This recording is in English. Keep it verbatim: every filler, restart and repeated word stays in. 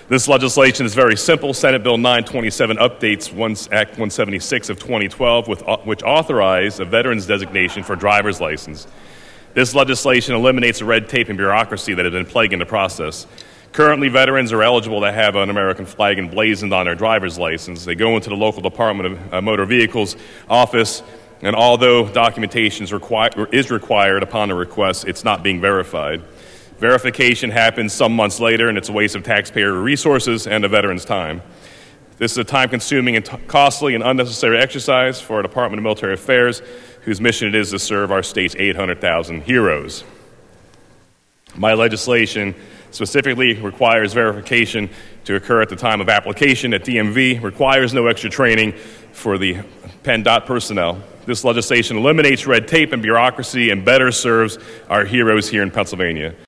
This legislation is very simple. Senate Bill nine twenty-seven updates one, Act one seventy-six of twenty twelve, with, which authorized a veteran's designation for driver's license. This legislation eliminates the red tape and bureaucracy that has been plaguing the process. Currently, veterans are eligible to have an American flag emblazoned on their driver's license. They go into the local Department of uh, Motor Vehicles office, and although documentation is, requi- is required upon a request, it's not being verified. Verification happens some months later, and it's a waste of taxpayer resources and the veteran's time. This is a time-consuming and t- costly and unnecessary exercise for our Department of Military Affairs, whose mission it is to serve our state's eight hundred thousand heroes. My legislation specifically requires verification to occur at the time of application at D M V, requires no extra training for the PennDOT personnel. This legislation eliminates red tape and bureaucracy and better serves our heroes here in Pennsylvania.